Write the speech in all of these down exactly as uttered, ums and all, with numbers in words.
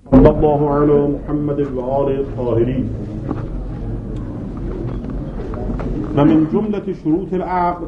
صلی الله علی محمد و آل الطاهرین. و من جمله شروط العقد،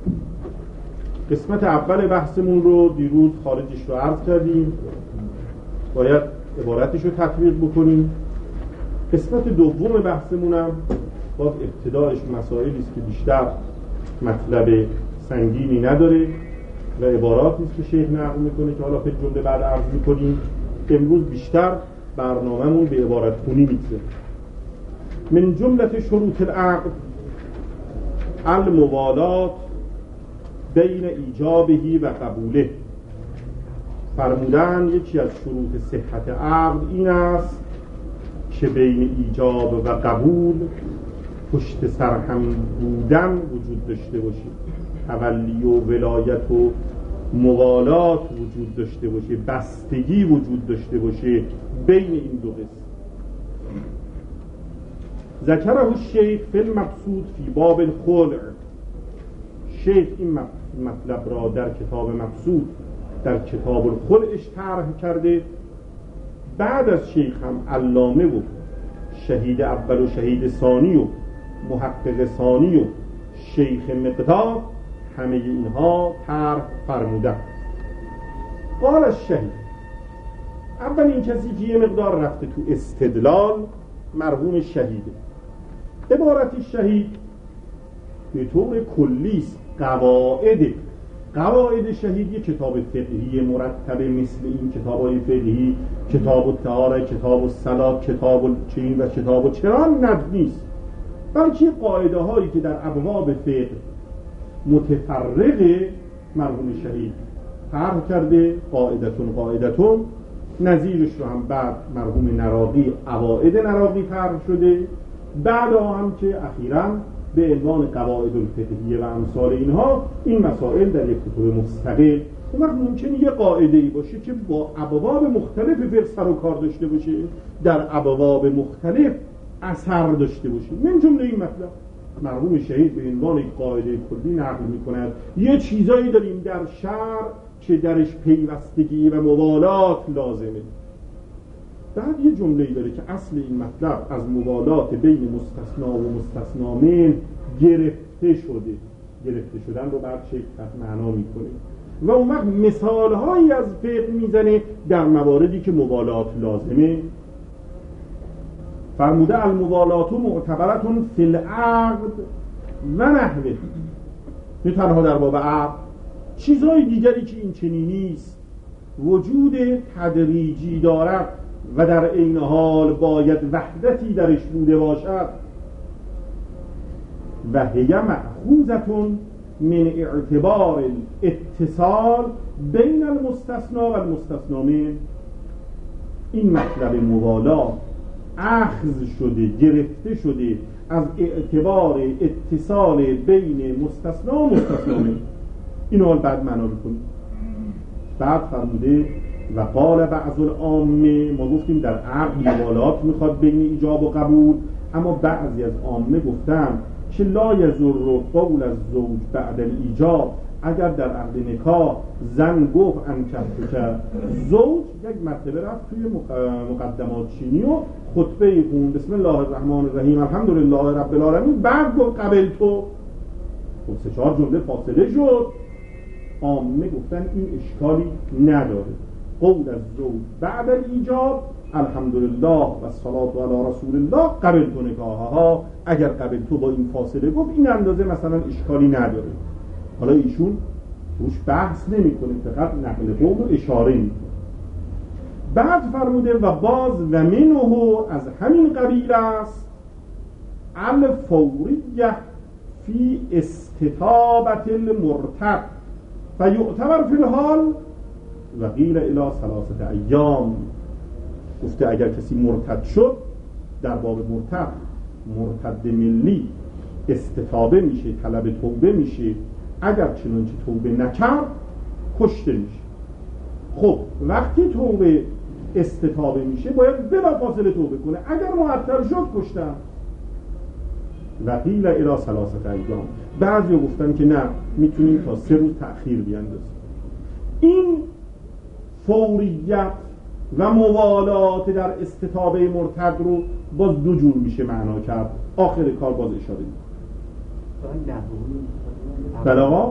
قسمت اول بحثمون رو دیروز خارجش رو عرض کردیم، باید عبارتش رو تطبیق بکنیم. قسمت دوم بحثمونم باز ابتدایش مسائلی است که بیشتر مطلب سنگینی نداره و عبارات نیست که شیخ نقل میکنه که حالا فی جمله بعد عرض میکنیم. امروز بیشتر برنامه‌مون به عبارت خونی میگذره. من جمله شروط العقد الموالات بین ایجابه و قبوله. فرمودن یکی از شروط صحت عقد این است که بین ایجاب و قبول پشت سر هم بودن وجود داشته باشه، تولی و ولایت و موالات وجود داشته باشه، بستگی وجود داشته باشه بین این دو قسم. ذکره الشیخ فی المبسوط فی باب الخلع. شیخ این مطلب را در کتاب مبسوط در کتاب الخلعش طرح کرده. بعد از شیخ هم علامه و شهید اول و شهید ثانی و محقق ثانی و شیخ مقداد همه اینها طرح فرمودن. قال الشهید، اولین کسی که یه مقدار رفته تو استدلال مرحوم شهیده. عبارت شهید به طور کلی است. قواعد قواعد شهید یه کتاب فقهی مرتبه مثل این کتاب‌های فقهی، کتاب الطهاره، کتاب الصلات، کتاب الچین و کتاب الچران ند نیست، بلکه قاعده هایی که در ابواب فقه متفرقه مرحوم شهید طرح کرده. قاعدتون قاعدتون نظیرش رو هم بعد مرحوم نراقی قواعد نراقی طرح شده. بعد هم که اخیراً به عنوان قواعد الفقهیه و امثال اینها این مسائل در یک کتاب مستقل. اون وقت ممکنه یه قاعده‌ای باشه که با ابواب مختلف فقه سر و کار داشته باشه، در ابواب مختلف اثر داشته باشه. من جمله این مطلب مرحوم شهید به عنوان یک قاعده کلی نقل می‌کند. یه چیزایی داریم در شرع که درش پیوستگی و موالات لازمه. بعد یه جمله‌ای داره که اصل این مطلب از موالات بین مستثنا و مستثنا من گرفته شده. گرفته شدن رو بعد شیخ معنا میکنه و اون وقت مثال‌هایی از فقه میزنه در مواردی که موالات لازمه. فرموده الموالات معتبرتون فی العقد و نحوه. نه تنها در باب عقد، چیزهای دیگری که این چنینی است وجود تدریجی دارد و در عین حال باید وحدتی درش بوده باشد. و هی مأخوذتون من اعتبار الاتصال بین المستثنا و المستثنا من. این مطلب موالات اخذ شده، گرفته شده از اعتبار اتصال بین مستثنا و مستثنا من. این حال بعد معنا میکنیم. بعد فرموده و قال بعض العامه، ما گفتیم در عقد موالات میخواد بین ایجاب و قبول، اما بعضی از عامه گفتن که لا یضر قول الزوج بعد الایجاب. اگر در عقد نکاح زن گفت انکحتک، زوج یک مرتبه رفت توی مقدمات چینی و خطبه خون بسم الله الرحمن الرحیم الحمدلله رب العالمین، بعد گفت قبل تو، خب سه چهار جمله فاصله شد. عامه گفتن این اشکالی نداره. قول از زوج بعد الایجاب الحمدلله و الصلاة علی رسول الله قبل تو نکاحها. اگر قبل تو با این فاصله گفت این اندازه مثلا اشکالی نداره. حالا ایشون روش بحث نمی کنه، فقط نقل قول و اشاره می کنه. بعد فرموده و باز و منه از همین قبیل است الفوریه فی استتابت المرتد فیعتبر فی الحال و قیل الی ثلاثه ایام. گفته اگر کسی مرتد شد، در باب مرتد مرتد ملی استتابه میشه، طلب توبه میشه. اگر چنانچه توبه نکرد کشته میشه. خب وقتی توبه استتابه میشه باید بلافاصله توبه کنه. اگر معطل شد کشتن. و قیل الی ثلاثه ایام. بعضی گفتن که نه، میتونیم تا سه روز تأخیر بیاندازیم. این فوریت و موالات در استتابه مرتد رو باز دو جور میشه معنا کرد. آخر کار باز اشاره میکنه. بله آقا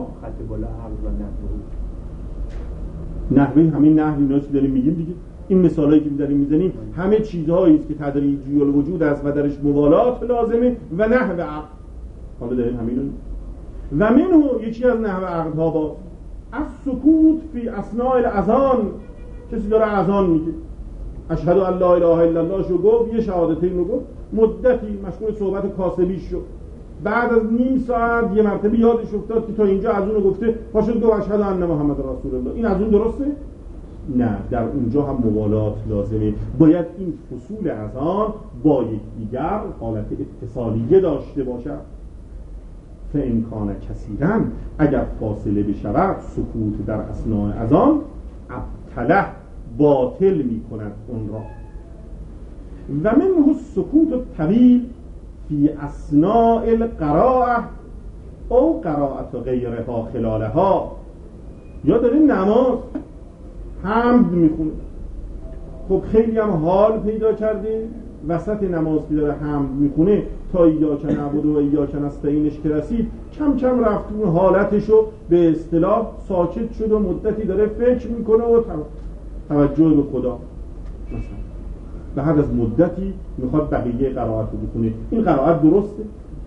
نحوی همین نحوی اینا که داریم میگیم دیگه، این مثالایی که داریم میزنیم همه چیزهایی است که تدریجی الوجود است و درش موالات لازمه و نحو عقد. حالا داریم همین و منو یکی از نحو عقدها با از سکوت فی اثناء الاذان. کسی داره اذان میگه اشهد ان لا اله الا الله شو گفت، یه شهادتین رو گفت، مدتی مشغول صحبت کاسبی شد، بعد از نیم ساعت یه مرتبه یادش افتاد که تا اینجا از اون گفته، پاشد گفت اشهد ان محمد رسول الله. این از اون درسته؟ نه، در اونجا هم موالات لازمه. باید این فصول اذان با یکدیگر حالت اتصالیه داشته باشد. فامکان کثیرا اگر فاصله بشود سکوت در اثناء اذان ابطله باطل می کند اون را. و منه السکوت الطویل فی اثناء القراءه او قراءت غیرها خلالها. یا داره نماز حمد میخونه، خب خیلی هم حال پیدا کرده وسط نماز که داره حمد میخونه تا ایاک نعبد و ایاک نستعینش که رسید، کم کم رفت اون حالتشو به اصطلاح ساکت شد و مدتی داره فکر میکنه و توجه به خدا مثلا، بعد از مدتی میخواد بقیه قرائت رو بخونه. این قرائت درسته؟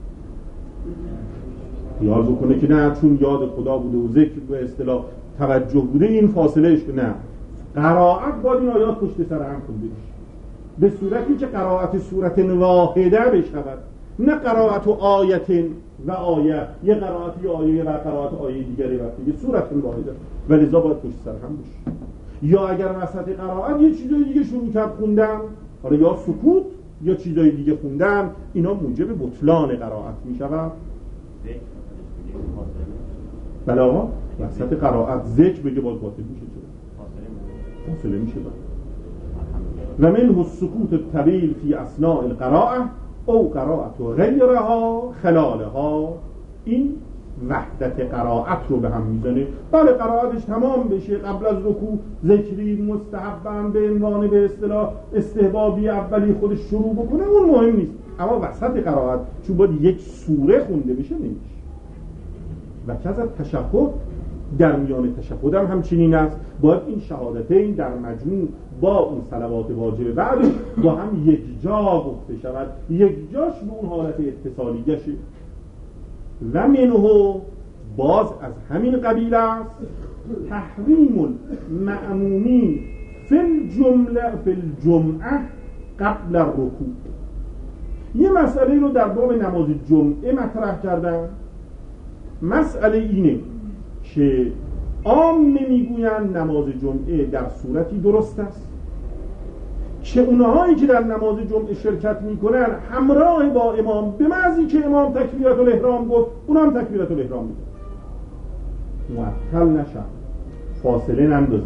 یاد بکنه که نه چون یاد خدا بوده و ذکر به اصطلاح توجه بوده این فاصلهش، نه، قرائت باید این آیات پشت سر هم خونده بشه به صورتی که قرائت صورت واحده بشود، نه قرائت و آیت و آیه، یه قرائت یه آیه و قرائت آیه دیگری وقتی یه صورت واحده، ولذا باید پشت سر هم بشه. یا اگر وسط قرائت یه چیزای دیگه شروع کرد خوندن، حالا یا سکوت یا چیزای دیگه خوندن، اینا موجب بطلان قرائت میشود. بله آقا وسط قرائت ذکر بگه باز باطل میشه، فاصله میشه. و منه السکوت الطویل فی اثناء القراءه او قراءت غیرها خلالها. این وحدت قرائت رو به هم میزنه. بله قرائتش تمام بشه، قبل از رکوع ذکری مستحباً به عنوان به اصطلاح استحبابی اولی خودش شروع بکنه، اون مهم نیست، اما وسط قرائت چون باید یک سوره خونده بشه نمیشه. و کذا تشهد، در میان تشهد هم همچنین است، باید این شهادتین در مجموع با اون صلوات واجب بعدش با هم یک جا گفته شود، یک جاش به اون حالت اتصالی گشه. و منه باز از همین قبیل است تحریم المأمومین فی الجمله فی الجمعه قبل الرکوع. یه مسئله رو در باب نماز جمعه مطرح کردن. مسئله اینه که عامه میگویند نماز جمعه در صورتی درست است که اونهایی که در نماز جمعه شرکت میکنن همراه با امام، به محضی که امام تکبیرت الاحرام گفت اونا هم تکبیرت الاحرام میگن، معطل نشن، فاصله نندازن.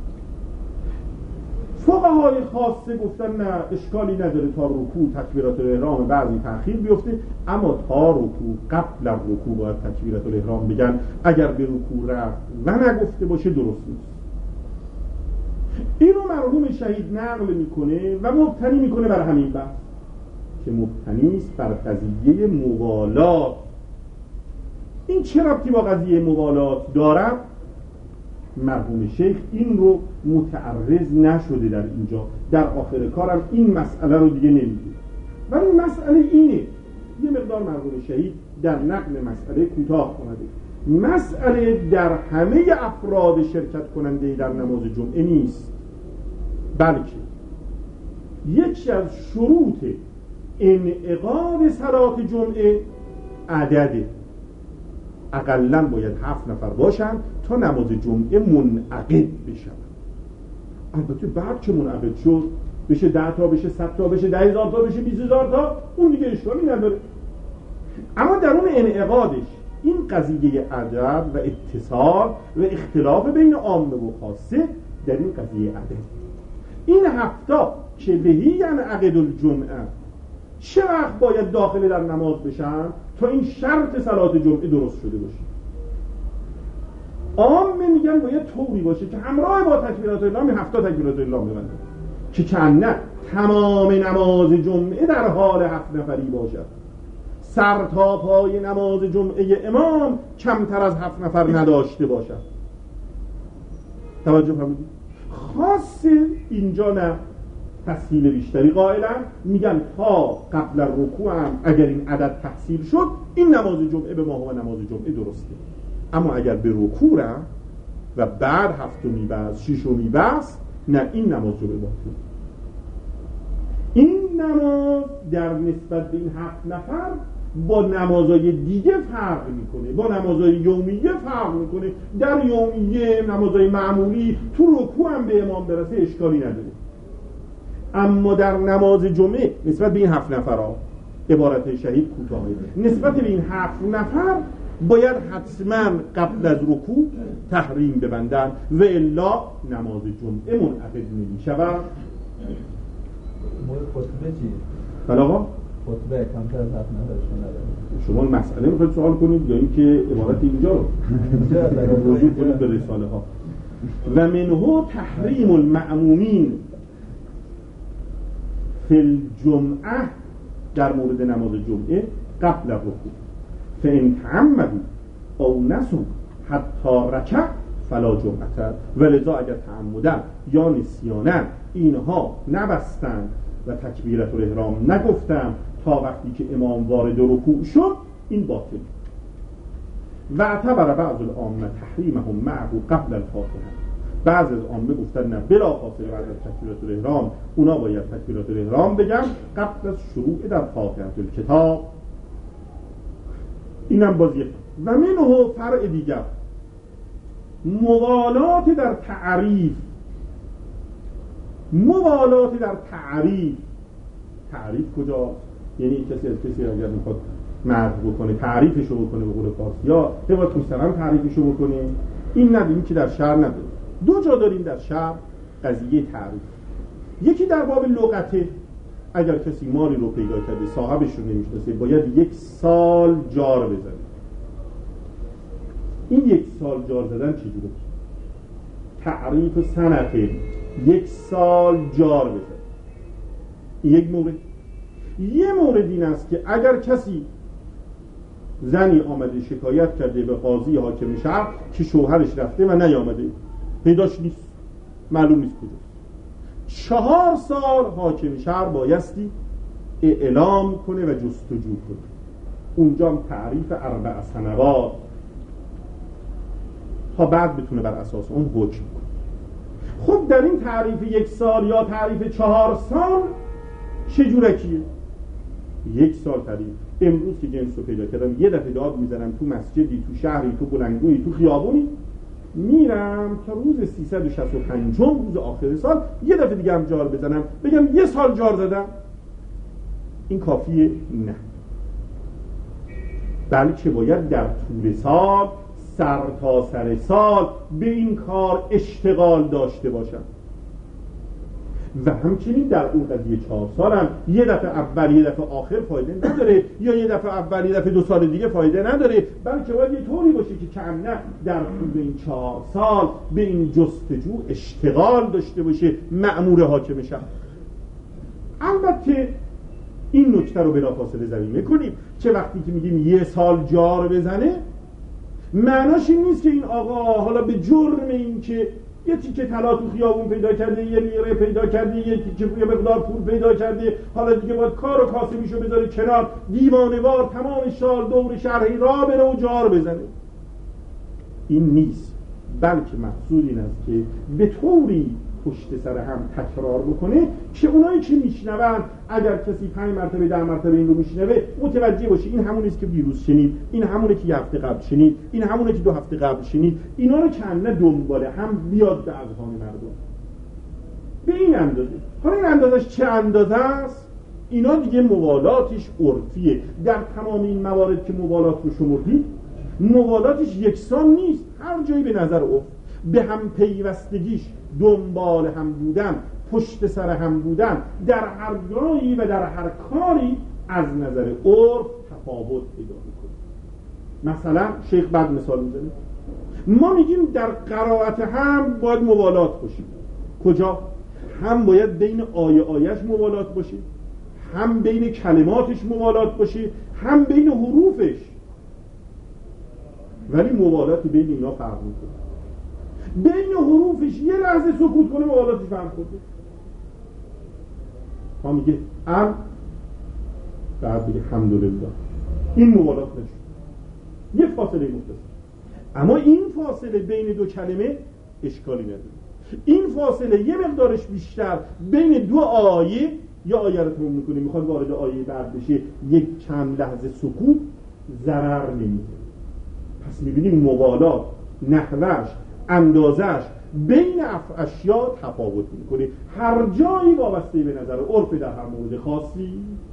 فقهای خاصه گفتن نه اشکالی نداره تا رکوع تکبیرت الاحرام بعضی تأخیر بیفته، اما تا رکوع قبل رکوع باید تکبیرت الاحرام بگن. اگر به رکوع رفت و نگفته باشه درست نیست. این رو مرحوم شهید نقل میکنه و مبتنی میکنه بر همین بحث که مبتنی است بر قضیه موالات. این چه ربطی با قضیه موالات دارد؟ مرحوم شیخ این رو متعرض نشده در اینجا، در آخر کارم این مسئله رو دیگه نمیگه، ولی مسئله اینه، یه مقدار مرحوم شهید در نقل مسئله کوتاه کنده. مسئله در همه افراد شرکت کننده در نماز جمعه نیست، بلکه یکی از شروط انعقاد صلات جمعه عدده. اقلن باید هفت نفر باشن تا نماز جمعه منعقد بشن. البته بعد که منعقد شد بشه ده تا، بشه صد تا، بشه ده هزار تا، بشه بیست هزار تا، اون دیگه اشکالی نداره. اما در اون انعقادش این قضیه عدد و اتصال و اختلاف بین عامه و خاصه در این قضیه عدد. این هفتا که بهی یعنی عقد الجمعه چه وقت باید داخل در نماز بشن تا این شرط صلات جمعه درست شده باشه؟ عامه میگن باید طوری باشه که همراه با تکبیرات الاحرام هفتا تکبیرات الاحرام ببنده. که چند تمام نماز جمعه در حال هفت نفری باشد، سر تا پای نماز جمعه امام کمتر از هفت نفر نداشته باشد. توجه فرمودید؟ خاص اینجا نه تسهیل بیشتری قائلن، میگن تا قبل رکوع هم اگر این عدد تحصیل شد این نماز جمعه به ما و نماز جمعه درسته، اما اگر به رکوع رفت و بعد هفتمی بس ششمی بس نه، این نماز جمعه باطل. این نماز در نسبت به این هفت نفر با نمازهای دیگه فرق میکنه، با نمازهای یومیه فرق میکنه. در یومیه نمازهای معمولی تو رکوع هم به امام برسه اشکالی نداره، اما در نماز جمعه نسبت به این هفت نفر ها عبارت شهید کوتاهه، نسبت به این هفت نفر باید حتما قبل از رکوع تحریم ببندن و الا نماز جمعه منعقد نمی شود. خطبه چی؟ بله آقا؟ خطبه کمتر از هفت نفر نداره. شما مسئله میخواید سوال کنید یا اینکه عبارت اینجا رو رجوع کنید به رساله ها؟ و منه تحریم المأمومین فی الجمعه، در مورد نماز جمعه قبل رکوع، فإن تعمدوا او نسوا حتی رکع فلا جمعه، ولذا اگر تعمدن یا نسیانن اینها نبستند و تکبیرت الاحرام نگفتن تا وقتی که امام وارد رکوع شد، این باطل. و اعتبر بعض العامه تحریمهم معه قبل الفاتحه، بعض از عامه گفتن نه، بلا فاصله بعد از تکبیرت الاحرام اونا باید تکبیرت الاحرام بگن قبل از شروع در فاتحه الکتاب. اینم بازیه. و منه فرع دیگر موالات در تعریف، موالات در تعریف. تعریف کجا؟ یعنی کسی از کسی اگر میخواد مرد بکنه تعریفشو بکنه به قول فارسی ها باید مستقیم تعریفشو بکنه. این نداریم که در شرع نداریم. دو جا داریم در شرع قضیه تعریف. یکی در باب لغته، اگر کسی مالی رو پیدا کرده صاحبش رو نمیشناسه باید یک سال جار بزنه. این یک سال جار زدن چجوره؟ تعریف سنته، یک سال جار بزنه. یک مورد. یه مورد این است که اگر کسی زنی آمده شکایت کرده به قاضی حاکم شهر که شوهرش رفته و نیامده، پیداش نیست، معلوم نیست کجاست، چهار سال حاکم شهر بایستی اعلام کنه و جستجو کنه. اونجا هم تعریف اربع سنوات تا بعد بتونه بر اساس اون حکم کنه. خب در این تعریف یک سال یا تعریف چهار سال چجورکیه؟ یک سال تعریف. امروز که جنس رو پیدا کردم یه دفعه داد میزنم تو مسجدی، تو شهری، تو بلندگویی، تو خیابونی، میرم تا روز سیصد و شصت و پنج روز آخر سال یه دفعه دیگه هم جار بزنم بگم یه سال جار زدم، این کافیه؟ نه، بلکه باید در طول سال سر تا سر سال به این کار اشتغال داشته باشم. و همچنین در اون قضیه چهار سال هم یه دفعه اول یه دفعه آخر فایده نداره، یا یه دفعه اول یه دفعه دو سال دیگه فایده نداره، بلکه باید یه طوری باشه که کم نه در طول این چهار سال به این جستجو اشتغال داشته باشه مأمور حاکم شهر. البته این نکته رو بلافاصله ضمیمه کنیم چه وقتی که میگیم یه سال جار بزنه، معناش این نیست که این آقا حالا به جرم این که یه تیکه طلا تو خیابون پیدا کرده، یه لیره پیدا کرده، یه تیکه یه مقدار پول پیدا کرده، حالا دیگه باید کار و کاسبیشو بذاره کنار، دیوانه‌وار تمام شال دور شهری را بره و جار بزنه. این نیست، بلکه مقصود این است که به طوری پشت سر هم تکرار بکنه که اونایی که میشنون، اگر کسی پنج مرتبه ده مرتبه این رو میشنوه متوجه باشه این همون است که دیروز شنید، این همونه که یه هفته قبل شنید، این همونه که دو هفته قبل شنید. اینا رو کنه دنباله هم بیاد به اذهان مردم به این اندازه. حالا این اندازش چه اندازه است؟ اینا دیگه موالاتش عرفیه. در تمام این موارد که موالات رو شمردید، موالاتش یکسان نیست، هر جایی به نظر عرف به هم پیوستگیش، دنبال هم بودن، پشت سر هم بودن در هر جایی و در هر کاری از نظر عرف تفاوت پیدا میکنه. مثلا شیخ بعد مثال میزنه، ما میگیم در قرائت هم باید موالات باشیم. کجا؟ هم باید بین آیه آیهش موالات باشه، هم بین کلماتش موالات باشه، هم بین حروفش. ولی موالات بین اینا فرق میکنه. بین حروفش یه لحظه سکوت کنه موالاتش فهم کنه. ها میگه ام بعد بگه حمدلله، این موالات نشد، یه فاصله مختصر. اما این فاصله بین دو کلمه اشکالی نداره. این فاصله یه مقدارش بیشتر بین دو آیه، یا آیه رو تموم میکنه میخواد وارد آیه بعد بشه، یک چند لحظه سکوت ضرر نمیده. پس میبینیم موالات نحوش، اندازش بین اشیا تفاوت میکنه، هر جایی وابسته به نظر عرف در هر مورد خاصی.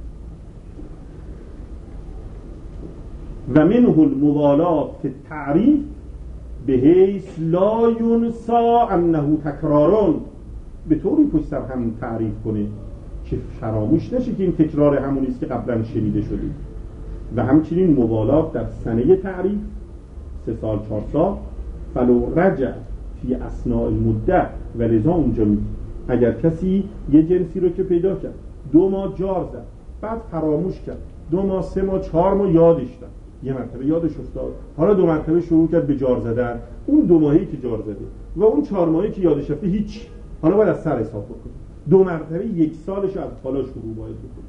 و منه الموالات فی التعریف بحیث لا ینسا انه تکرارون، به طوری پشت سر هم تعریف کنه که فراموش نشه که این تکرار همونی است که قبلا شنیده شده. و همچنین موالات در سنه تعریف، سه سال چهار سال، فلو رجع فی اثناء المده، و لذا اونجا میگه اگر کسی یه جنسی رو که پیدا کرد دو ماه جار زد، بعد فراموش کرد، دو ماه سه ماه چهار ماه یادش داد، یه مرتبه یادش افتاد، حالا دو مرتبه شروع کرد به جار زدن، اون دو ماهی که جار زده و اون چهار ماهی که یادش رفته هیچ، حالا باید از سر حساب بکنه. دو مرتبه یک سالش از حالا شروع باید بکنه.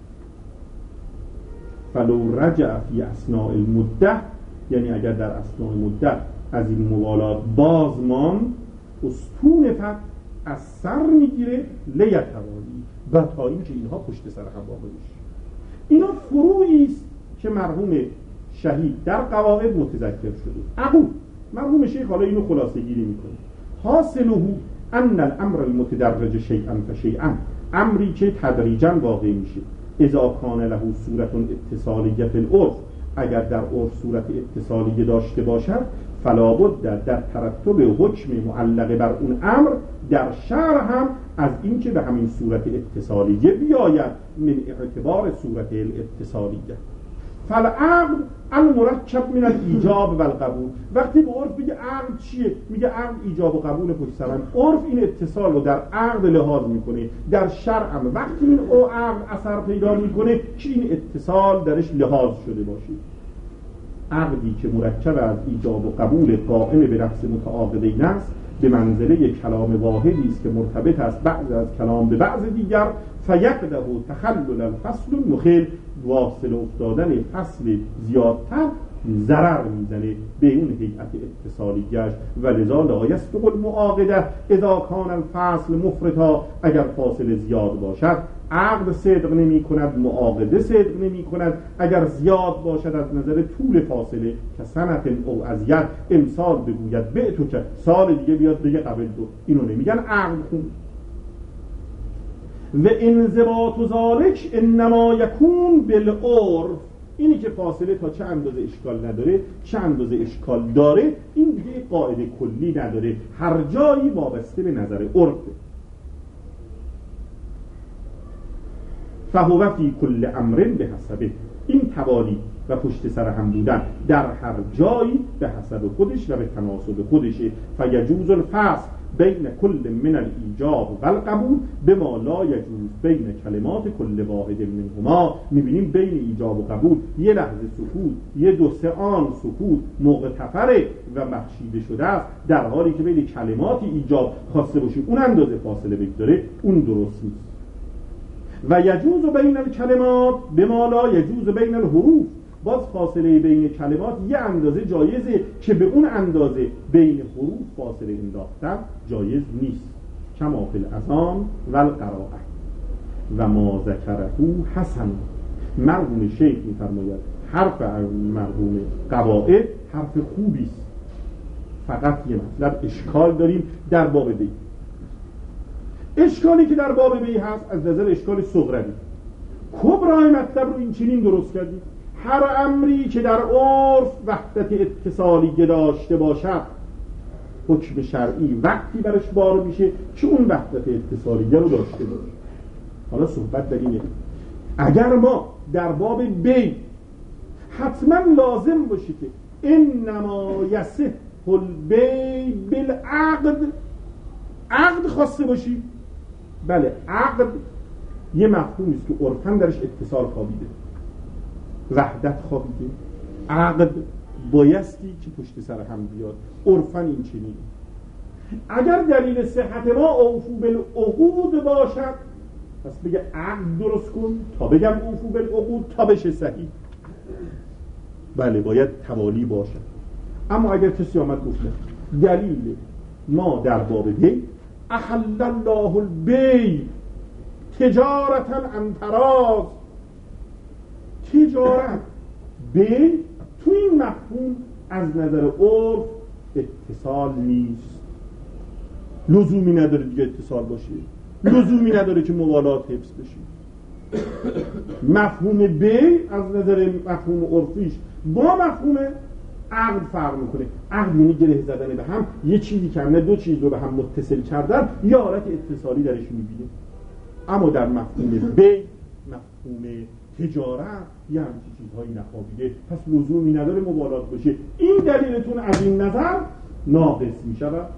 فلو رجع فی اثناء المده، یعنی اگر در اثناء مدت از این موالات بازمان، استون فقط از سر میگیره لیتوالی، و تا اینکه اینها پشت سر هم واقع بشه. اینا فروعی است که مرحوم شهید در قواعد متذکر شده. عقول مرحوم شیخ حالا اینو خلاصه گیری میکنه. حاصله ان الامر المتدرج شیئا فشیئا، امری که تدریجا واقع میشه، اذا کان له صورت اتصالیه فی العرف، اگر در عرف صورت اتصالیه داشته باشد، فلا بد در ترتب حکم معلق بر اون امر در شرع هم از این که به همین صورت اتصالیه بیاید، من اعتبار صورت الاتصالیه. فالعقد المرکب من الایجاب و القبول. وقتی به عرف بگه عقد چیه؟ میگه عقد ایجاب و قبول پشت سر هم. عرف این اتصال رو در عقد لحاظ میکنه، در شرع هم وقتی این او عقد اثر پیدا میکنه که این اتصال درش لحاظ شده باشه. عقدی که مرکب از ایجاب و قبول قائم به نفس متعاقدین است، به منزله یک کلام واحدی است که مرتبط است بعض از کلام به بعض دیگر، فیقده تخلل الفصل المخل، واصل افتادن فصل زیادتر ضرر میزنه به اون هیئت اتصالیش. و لذا لا یصدق المعاقده اذا کان الفصل مفرطا، اگر فاصله زیاد باشد عقد صدق نمی کند، معاقده صدق نمی کند. اگر زیاد باشد از نظر طول فاصله که سنت او ازید، امسال بگوید به تو که سال دیگه بیاد دیگه قبل دو، اینو نمیگن عقد خون. و انضباط ذالک انما یکون بالعرف، اینی که فاصله تا چه اندازه اشکال نداره، چه اندازه اشکال داره، این دیگه قاعده کلی نداره، هر جایی وابسته به نظر عرفه. فهو فی کل امر به حسبه، این توالی و پشت سر هم بودن در هر جایی به حسب خودش و به تناسب خودشه. فیجوز الفصل بین کل من الایجاب و القبول بما لا یجوز بین کلمات کل واحد منهما. میبینیم بین ایجاب و قبول یه لحظه سکوت، یه دو سه آن سکوت مغتفره و بخشیده شده است، در حالی که بین کلمات ایجاب خواسته باشی اون اندازه فاصله بگذاره، اون درست نیست. و یجوز بین الکلمات بما لا یجوز بین الحروف، باز فاصله بین کلمات یه اندازه جایزه که به اون اندازه بین حروف فاصله انداختن جایز نیست. کما فی الاذان و القراءه و ما ذکره حسن. مرحوم شیخ می‌فرماید حرف مرحوم قواعد حرف خوبی است، فقط یه مطلب اشکال داریم در باب بی. اشکالی که در باب بی هست از نظر اشکال صغروی، کبرای مطلب رو این چنین درست کردیم: هر امری که در عرف وحدت اتصالی داشته باشد، حکم شرعی وقتی برش بار میشه که اون وحدت اتصالی رو داشته باشه. حالا صحبت در اینه اگر ما در باب بی حتما لازم باشه که انما یصح البیع بالعقد، عقد خواسته باشی، بله عقد یه مفهومی است که عرفاً درش اتصال خوابیده، وحدت خوابیده، عقد بایستی که پشت سر هم بیاد، عرفاً این چنینه. اگر دلیل صحت ما اوفو بالعقود باشد پس بگه عقد درست کن تا بگم اوفو بالعقود تا بشه صحیح. بله باید توالی باشد. اما اگر کسی آمد گفته دلیل ما در باب بی احل الله البیع تجارتا عن تراض، تجارت بی تو این مفهوم از نظر عرف اتصال نیست، لزومی نداره دیگه اتصال باشه، لزومی نداره که موالات حفظ بشه. مفهوم بی از نظر مفهوم عرفیش با مفهوم عقد فرق میکنه. عقد یعنی گره زدن به هم، یه چیزی که همه دو چیز رو به هم متصل کردن، یه حالت اتصالی درش میبینه. اما در مفهوم بی، مفهوم تجارت، یه همچین چیزهایی نخوابیده، پس لزومی نداره موالات باشه. این دلیلتون از این نظر ناقص میشود.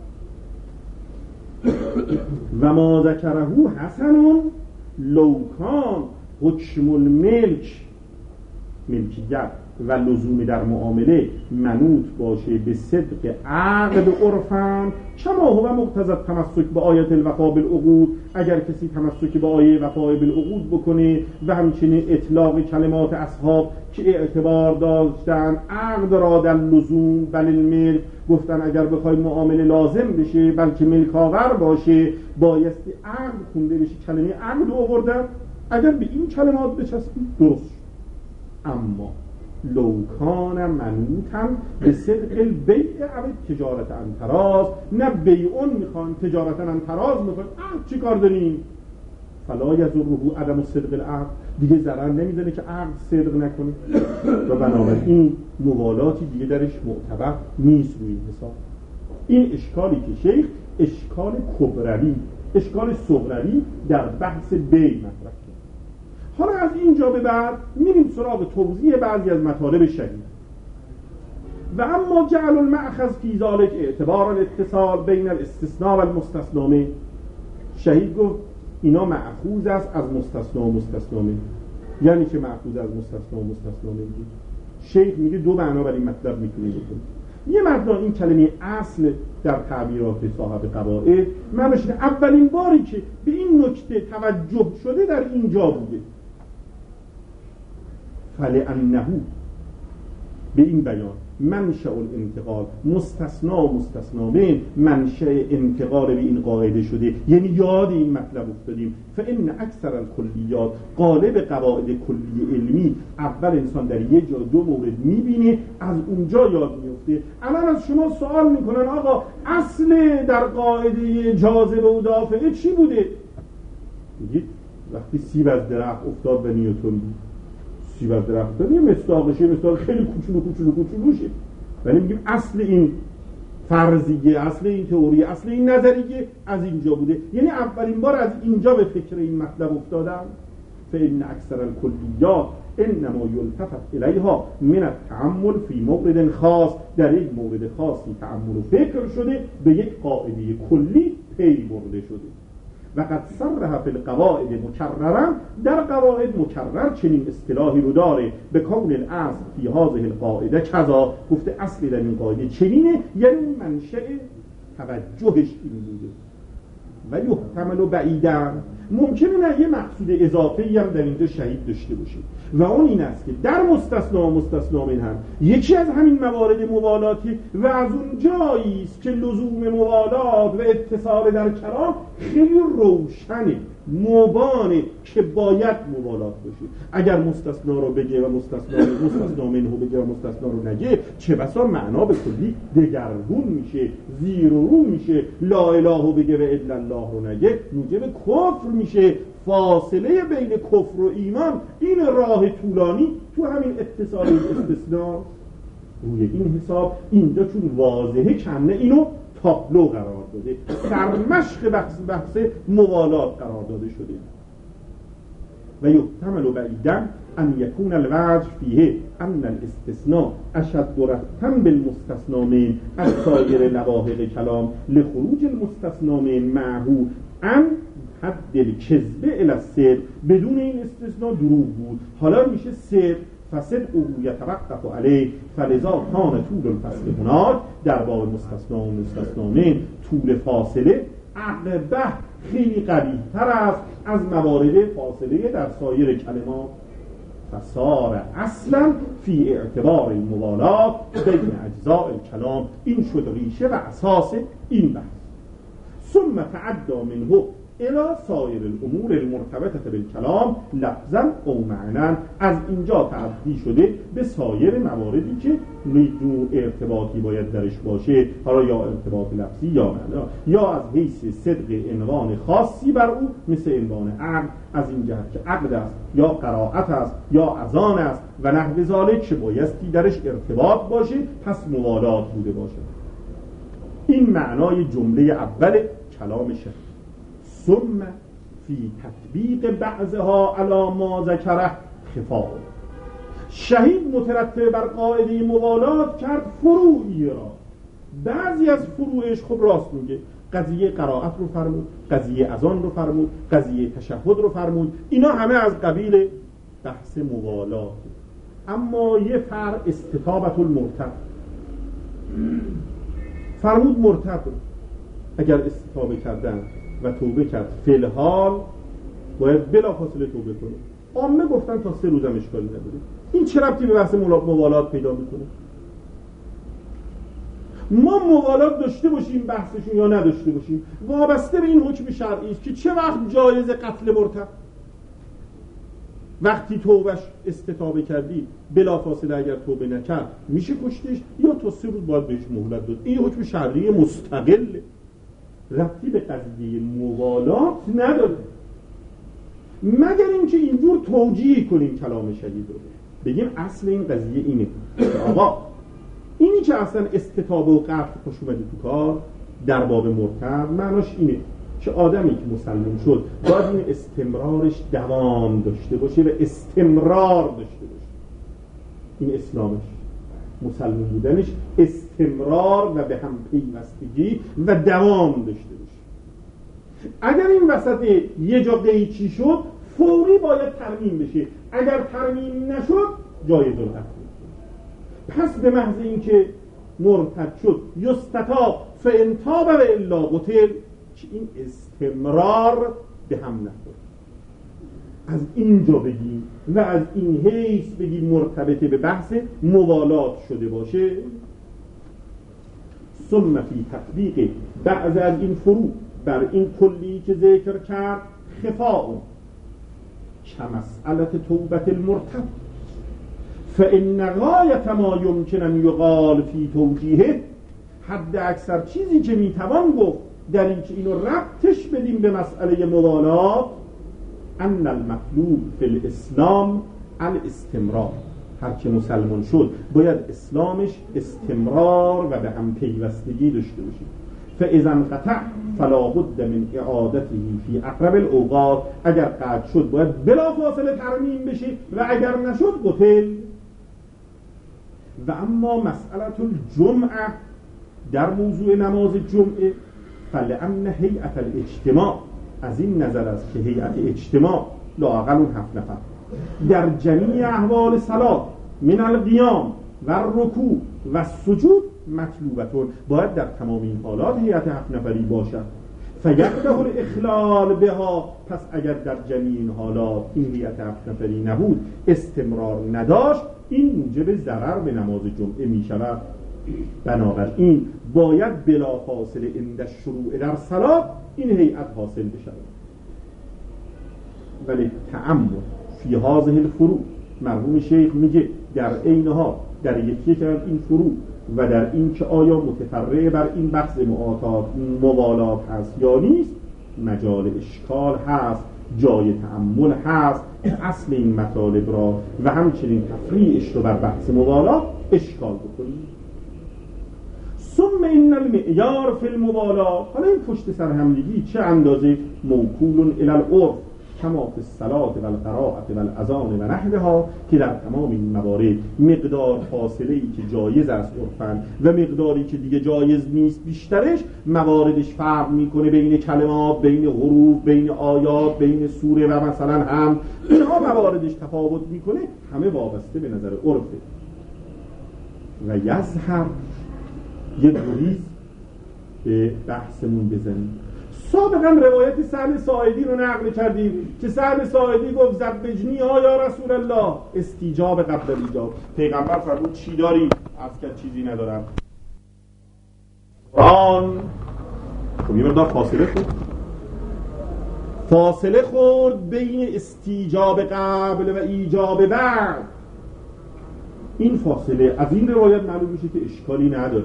و ما ذکره حسن لو کان حکم الملک، ملکیت و لزوم در معامله منوط باشه به صدق عقد عرفاً کما هو مقتضی تمسک به آیت الوفا بالعقود، اگر کسی تمسک به آیه وفا بالعقود بکنه و همچنین اطلاق کلمات اصحاب که اعتبار داشتن عقد را در لزوم بل الملک، گفتن اگر بخوای معامله لازم بشه بلکه ملکاور باشه بایستی عقد خونده بشه، کلمه عقد آوردن، اگر به این کلمات بچسبی درست. اما لو کان منوطا به صدق البیع او تجارت عن تراض، نه بیعون میخوان تجارت عن تراض میخوان، چی کار داریم؟ فلا یضره عدم صدق العقد، دیگه ضرر نمیزنه که عقد صدق نکنه و بنابراین موالاتی دیگه درش معتبر نیست روی این حساب. این اشکالی که شیخ اشکال کبروی، اشکال صغروی در بحث بیع مطرح کرد. حالا از اینجا به بعد میریم سراغ توضیح بعضی از مطالب شهید. و اما جعل المأخذ فی ذلک اعتبار الاتصال بین الاستثناء و المستثنی منه، شهید گفت اینا مأخوذ است از مستثنا و مستثنا منه. یعنی که مأخوذ از مستثنا و مستثنا منه، شیخ میگه دو معنا برای مطلب میتونی بکنی. یه مبدا این کلمه اصل در تعبیرات صاحب قواعد معنیش اولین باری که به این نکته توجه شده در اینجا بوده، فلأنه به این بیان منشأ الانتقال مستثنا و مستثنا من منشأ انتقال به این قاعده شده، یعنی یاد این مطلب افتادیم. فإن اکثر الکلیات، غالب قواعد کلی علمی اول انسان در یه جا دو مورد میبینه از اونجا یاد میفته. الان از شما سوال میکنن آقا اصل در قاعده جاذبه و دافعه چی بوده؟ میگید وقتی سیب از درخت افتاد به نیوتن بود، سیب از درخت افتاد یه مصداقشه، مصداق خیلی کوچولو کوچولو کوچولوشه، ولی میگیم اصل این فرضیه، اصل این تئوری، اصل این نظریه از اینجا بوده، یعنی اولین بار از اینجا به فکر این مطلب افتادم. فإن اکثر الکلیات انما یلتفت الیها من التأمل فی مورد خاص، در یک مورد خاصی تأمل و فکر شده، به یک قاعده کلی پی برده شده. و قد صرح فی القواعد مکررا، در قواعد مکرر چنین اصطلاحی رو داره، به کون الاصل فی هذه القاعده کذا، گفته اصلی در این قاعده چنینه، یعنی منشأ توجهش این بوده. و یحتمل بعیدا، ممکنه نه یه مقصود اضافه‌ای هم در اینجا شهید داشته باشه و اون این است که در مستثنا و مستثنا من هم یکی از همین موارد موالاتی و از اون جایی است که لزوم موالات و اتصال در کلام خیلی روشنه، مبانه که باید موالات باشه. اگر مستثنا رو بگه و مستثنا مستثنا منه بگه و مستثنا رو نگه، چه بسا معنا به کلی دگرگون میشه، زیر و رو میشه. لا اله بگه و الا الله رو نگه موجب کفر میشه. فاصله بین کفر و ایمان این راه طولانی تو همین اتصال استثناء. روی این حساب اینجا چون واضحه کنه اینو تابلو قرار داده، سرمشق بحث بحث موالات قرار داده شده. و یحتمل بعیدا ان یکون الوجه فیه ان الاستثناء اشد ربطا بالمستثنا من از سایر لواحق کلام لخروج المستثنا من معه ان حد الکذب الی الصدق، بدون این استثناء دروغ بود، حالا میشه صدق. فصدق او یتوقف علیه فلذا کان طول الفصل هناک، در باب مستثنا و مستثنامین طول فاصله عقبه خیلی قوی تر است از موارد فاصله در سایر کلمات. فصار اصلا فی اعتبار الموالات بین اجزاء الکلام، این شد ریشه و اساس این بحث. ثم تعدى منه الى سایر الامور المرتبطه بالکلام لفظا او معنی، از اینجا تعدی شده به سایر مواردی که نوع ارتباطی باید درش باشه، حالا یا ارتباط لفظی یا معنی، یا از حیث صدق عنوان خاصی بر او مثل عنوان عقل، از این جهت که عقد است یا قرائت است یا اذان است و نحو ذالک که بایستی درش ارتباط باشه، پس موالات بوده باشه. این معنای جمله اول کلام شیخ. ثم فی تطبیق بعضها علی ما ذکره خفاء، شهید مترتب بر قاعده موالات کرد فروعی را، بعضی از فروعش خب راست میگه، قضیه قرائت رو فرمود، قضیه اذان رو فرمود، قضیه تشهد رو فرمود، اینا همه از قبیل بحث موالات. اما یه فرع استتابت المرتد، فرمود مرتد رو اگر استتابه کردن و توبه کرد فی الحال باید بلافاصله توبه کنه. عامه گفتن تا سه روزم اشکالی نداره. این چه ربطی به بحث موالات پیدا میکنه؟ ما موالات داشته باشیم بحثشون یا نداشته باشیم وابسته به این حکم شرعی است که چه وقت جایز قتل مرتد. وقتی توبهش استتابه کردی بلافاصله اگر توبه نکرد میشه کشتش، یا تا سه روز باید بهش مهلت داد. این حکم شرعی مستقله، ربطی به قضیه موالات نداره، مگر اینکه اینجور توجیه کنیم کلام شدید رو، بگیم اصل این قضیه اینه آقا اینی که اصلا استتابه و قتل خوش اومده تو کار در باب مرتد، معناش اینه که آدمی که مسلم شد باید این استمرارش دوام داشته باشه و استمرار داشته باشه. این اسلامش، مسلم بودنش استمرار و به هم پیوستگی و دوام داشته باشه. اگر این وسط یه جا قیچی شد فوری باید ترمیم بشه، اگر ترمیم نشد جایز القتل. پس به محض اینکه مرتد شد یستتاب فان تاب و الا قتل، که این استمرار به هم نخورد. از اینجا بگیم و از این حیث بگیم مرتبط به بحث موالات شده باشه. ثم فی تطبیق بعض از این فروع بر این کلی که ذکر کرد خفاء کمسئلة توبة المرتد، فإن غایة ما یمکن ان یقال فی توجیهه، حد اکثر چیزی که میتوان گفت در این که اینو ربطش بدیم به مسئله موالات، ان المطلوب فی الاسلام الاستمرار، هر که مسلمان شد باید اسلامش استمرار و به هم پیوستگی داشته باشه. فاذا انقطع فلا بد من اعادته فی اقرب الاوقات، اگر قطع شد باید بلافاصله ترمیم بشه و اگر نشد قتل. و اما مسئله الجمعه، در موضوع نماز جمعه، فلأن هیئت الاجتماع، از این نظر است که هیئت اجتماع لااقل اون هفت نفر در جمیع احوال صلات من القیام و رکوع و سجود مطلوبتون، باید در تمام این حالات هیئت هفت نفری باشد. فیقدح الاخلال بها، پس اگر در جمیع این حالات این هیئت هفت نفری نبود، استمرار نداشت، این موجب ضرر به نماز جمعه می شود. بنابراین باید بلافاصله عند الشروع در صلات این هیئت حاصل بشود. ولی تأمل فی هذه الفروع، مرحوم شیخ میگه در عینها، در یکی که این فروع و در این که آیا متفرع بر این بحث معاطات موالات هست یا نیست، مجال اشکال هست، جای تأمل هست، اصل این مطالب را و همچنین تفریعش رو بر بحث موالات اشکال بکنیم. ثم ان المعیار فی الموالات، حالا این پشت سر همدیگی چه اندازه موکول الی العرف، کما فی الصلاة و القراءة و الاذان و نحوها، که در تمام این موارد مقدار فاصله‌ای که جایز است عرفاً و مقداری که دیگه جایز نیست بیشترش مواردش فرق میکنه بین کلمات، بین حروف، بین آیات، بین سوره و مثلا هم اینها مواردش تفاوت میکنه، همه وابسته به نظر عرفه. و یظهر یه گریز به بحثمون بزنیم. سابقا روایت سهل ساعدی رو نقل کردیم که سهل ساعدی گفت زبجنی ها یا رسول الله، استیجاب قبل ایجاب. پیغمبر فرمود چی داری؟ عرض کرد چیزی ندارم. قرآن خب یه مقدار فاصله خورد فاصله خورد بین استیجاب قبل و ایجاب بعد. این فاصله از این روایت معلوم میشه که اشکالی نداره.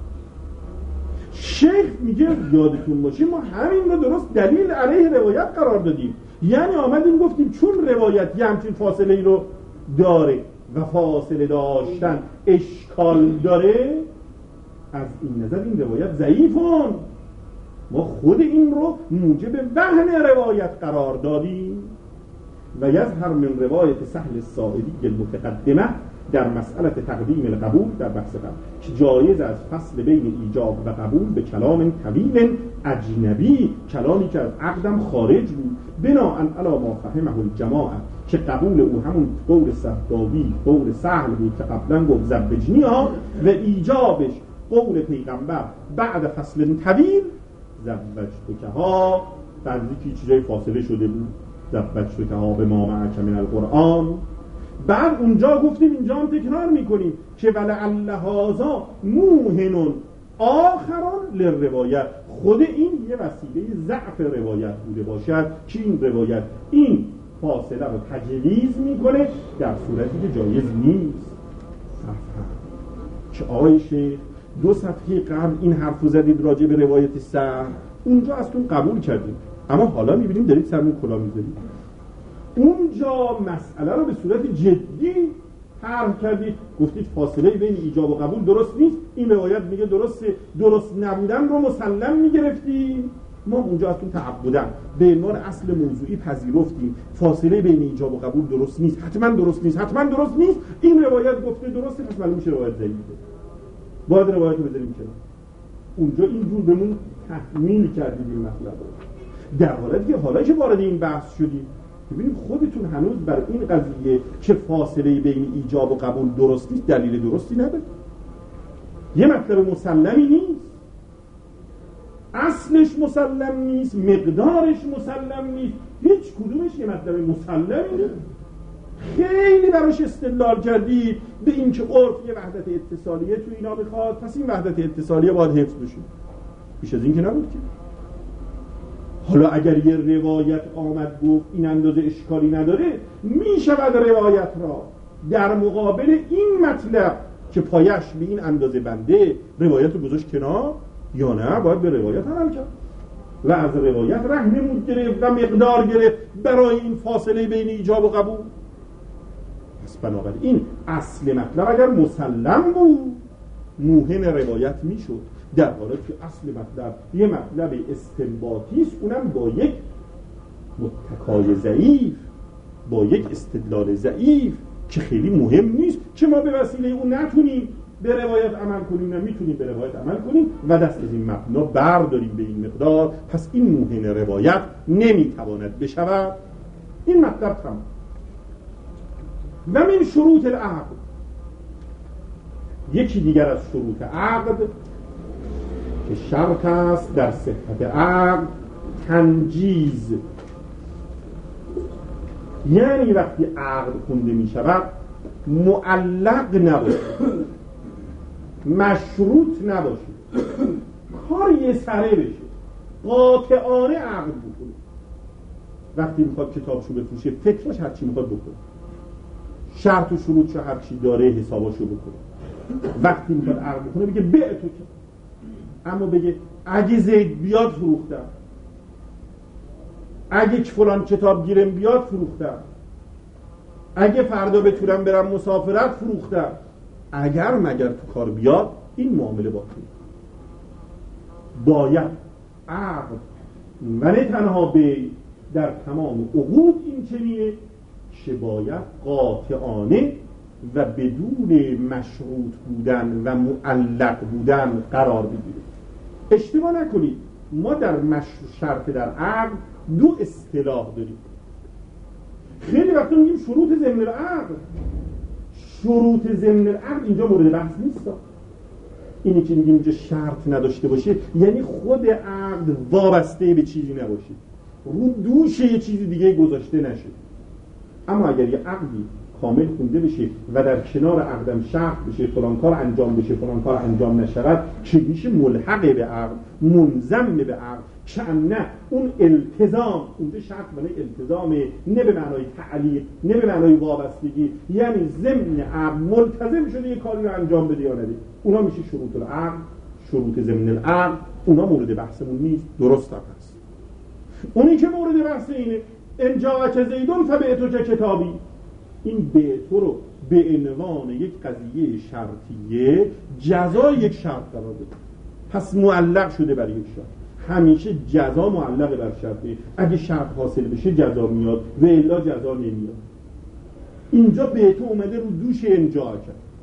شیخ میگه یادتون باشه ما همین رو درست دلیل علیه روایت قرار دادیم، یعنی آمدیم گفتیم چون روایت یه همچین فاصله ای رو داره و فاصله داشتن اشکال داره، از این نظر این روایت ضعیفون، ما خود این رو موجب وهن روایت قرار دادیم. و یظهر من روایت سهل الساعدی المتقدمه در مسئله تقدیم القبول در بحث قبل که جایز از فصل بین ایجاب و قبول به کلام طویل اجنبی، کلامی که از عقدم خارج بود، بناء علی ما فهمه الجماعه، که قبول او همون قول صحابی قول سهل بود که قبلا گفت زبجنی ها، و ایجابش قول پیغمبر بعد فصل طویل زبجتک ها، بعد اینکه چیزای فاصله شده بود زبجتک ها به ما معک من القرآن. بعد اونجا گفتیم اینجا هم تکرار میکنیم که ولعل هذا موهن آخران للروایت، خود این یه وسیله ضعف روایت بوده باشد که این روایت این فاصله رو تجویز میکنه در صورتی که جایز نیست. صفحه که آقای شیخ دو صفحه قبل این حرفو زدید راجع به روایت سهل، اونجا از اون قبول کردیم، اما حالا میبینیم دارید سرمون کلا میذارید. اونجا مسئله رو به صورت جدی طرح کردید، گفتید فاصله بین ایجاب و قبول درست نیست، این روایت میگه درسته، درست نبودن رو مسلم میگرفتیم. ما اونجا از اون تعبدن به عنوان اصل موضوعی پذیرفتیم فاصله بین ایجاب و قبول درست نیست، حتما درست نیست، حتما درست نیست، این روایت گفته درسته، پس معلوم میشه روایت ضعیفه، باید روایت رو بذاریم کنار. اونجا این رو بهمون تحمیل کردید این مطلب رو، در حالی که حالا که وارد این بحث شدیم ببینیم خودتون هنوز بر این قضیه که فاصله بین ایجاب و قبول درست نیست دلیل درستی نداره. یه مطلب مسلمی نیست، اصلش مسلم نیست، مقدارش مسلم نیست، هیچ کدومش یه مطلب مسلمی نیست. خیلی براش استدلال کردید به این که عرف یه وحدت اتصالیه تو اینا بخواد، پس این وحدت اتصالیه باید حفظ بشه. بیش از این که نبود که. حالا اگر یه روایت آمد گفت این اندازه اشکالی نداره، می شود روایت را در مقابل این مطلب که پایش به این اندازه بنده روایت رو گذاشت کنار، یا نه باید به روایت عمل کرد و از روایت رهنمود گرفت و مقدار گرفت برای این فاصله بین ایجاب و قبول. پس بنابراین اصل مطلب اگر مسلم بود موهن روایت می شد، در حالی که اصل مطلب یه مطلب استنباطی است، اونم با یک متکای ضعیف، با یک استدلال ضعیف که خیلی مهم نیست که ما به وسیله اون نتونیم به روایت عمل کنیم، نه میتونیم به روایت عمل کنیم و دست از این مبنا برداریم به این مقدار، پس این موهن روایت نمیتواند بشود. این مطلب تمام. و من شروط العقد، یکی دیگر از شروط عقد که شرط است در صحت عقد تنجیز، یعنی وقتی عقد خونده می شود معلق نباشه، مشروط نباشه، کار یه سره بشه، قاطعانه عقد بکنه. وقتی میخواد کتابشو بفروشه فکرش هرچی میخواد بکنه، شرط و شروطشو هرچی داره حساباشو بکنه. وقتی میخواد عقد بکنه بگه به تو که، اما بگه اگه زید بیاد فروختم، اگه فلان کتاب گیرم بیاد فروختم، اگه فردا بتونم برم مسافرت فروختم، اگر مگر تو کار بیاد این معامله باطل. باید عقد و نه تنها به در تمام عقود این چنینه که باید قاطعانه و بدون مشروط بودن و معلق بودن قرار بگیره. اشتباه نکنید، ما در مشروط شرط در عقد دو اصطلاح داریم. خیلی وقتا میگیم شروط ضمن العقد. شروط ضمن العقد اینجا مورد بحث نیست. اینی که میگیم اینجا شرط نداشته باشه یعنی خود عقد وابسته به چیزی نباشه، رو دوش یه چیزی دیگه گذاشته نشه. اما اگر یه عقدی کامل خونده بشه و در کنار عقدم شرط بشه فلان کار انجام بشه فلان کار انجام نشود، که میشه ملحق به عقد، منضم به عقد، که نه اون التزام، اونجا شرط معنی التزامه، نه به معنای تعلیق، نه به معنای وابستگی، یعنی ضمن عقد ملتزم شده یه کاری رو انجام بده یا نده. اونا میشه شروط العقد، شروط ضمن العقد. اونا مورد بحثمون نیست، درست هم هست. اونی که مورد بحث اینه ان جاءک زیدون فبعتک کتابی، این بعت رو به عنوان یک قضیه شرطیه جزای یک شرط قرار بده. پس معلق شده بر یک شرط. همیشه جزا معلق بر شرطه. اگه شرط حاصل بشه جزا میاد و الا جزا نمیاد. اینجا بعت اومده رو دوش ان جاءک.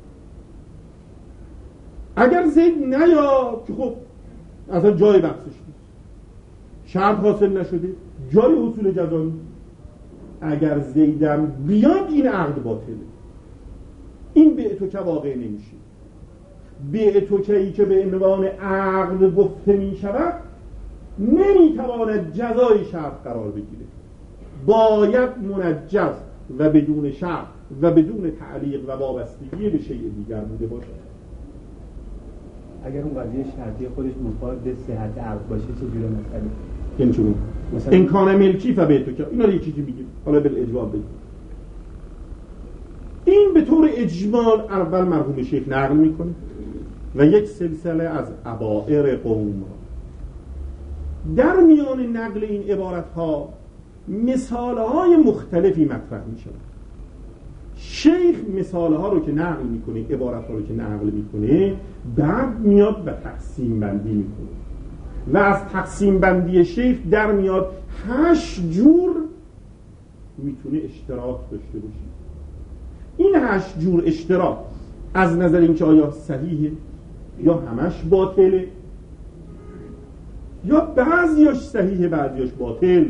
اگر زید نیاد که خب اصلا جای بحثش نیست، شرط حاصل نشده، جای حصول جزا نیست. اگر زیدم بیاد این عقد باطله. این بعتک واقع نمیشه. بعتکی که به عنوان عقد گفته می شود نمیتواند جزای شرط قرار بگیره، باید منجز و بدون شرط و بدون تعلیق و وابستگی به شیء دیگر بوده باشد. اگر اون قضیه شرطی خودش مفاد صحت عقد باشه چه جوره مسئله؟ این چون مثلا این کان ملکی فبعتک، اینا رو یه چیزی میگیم حالا بالاجمال بگیم. این به طور اجمال اول مرحوم شیخ نقل میکنه و یک سلسله از ابائر قوم در میان نقل این عبارت ها مثال های مختلفی مطرح میشه. شیخ مثال ها رو که نقل میکنه، عبارت ها رو که نقل میکنه، بعد میاد و تقسیم بندی میکنه و از تقسیم بندی شیخ در میاد هشت جور میتونه اشتراک داشته باشه. این هشت جور اشتراک از نظر اینکه آیا صحیحه یا همش باطله یا بعضیاش صحیحه بعضیاش باطل،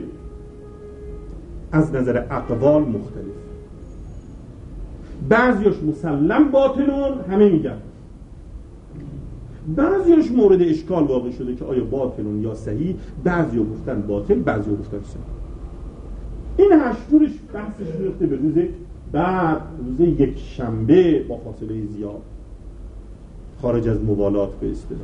از نظر اقوال مختلف. بعضیاش مسلم باطلون همه میگن، بعضیاش مورد اشکال واقع شده که آیا باطلون یا صحیح، بعضیا گفتن باطل بعضیا گفتن صحیح. این هشت جورش بحثش رفته به روز بعد، روز یک شنبه با فاصله زیاد، خارج از موالات به اصطلاح.